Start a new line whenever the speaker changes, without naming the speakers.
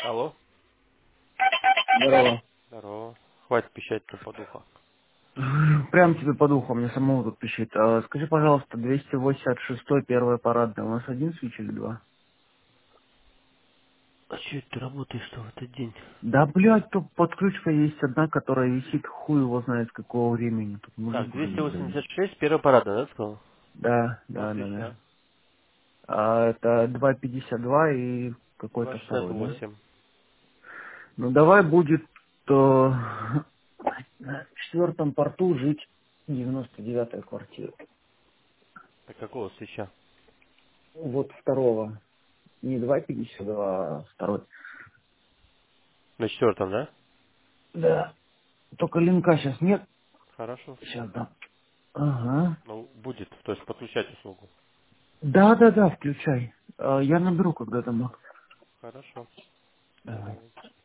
Алло.
Здорово.
Здорово. Хватит пищать на подуха.
Прям тебе по духу, мне самому тут пищит. Скажи, пожалуйста, 286 первая парадная. У нас один свич или два?
А че это ты работаешь-то в этот день?
Да, блядь, тут подключка есть одна, которая висит, хуй его знает с какого времени. Тут мужик,
Так,
блин, блин.
286, первая парада, да, сказал?
Да,
Ну,
да, да, да.
свеча.
Это 252 и какой-то второй, да?
268.
Ну, давай будет на четвертом порту жить 99-я квартира.
Так какого свеча?
Вот второго. Не 252, а второй.
На четвертом, да?
Да. Только линка сейчас нет.
Хорошо.
Сейчас, да. Ага.
Ну, будет, то есть подключать услугу.
Да, да, да, включай. Я наберу, когда дома.
Хорошо.
Давай.
Давай.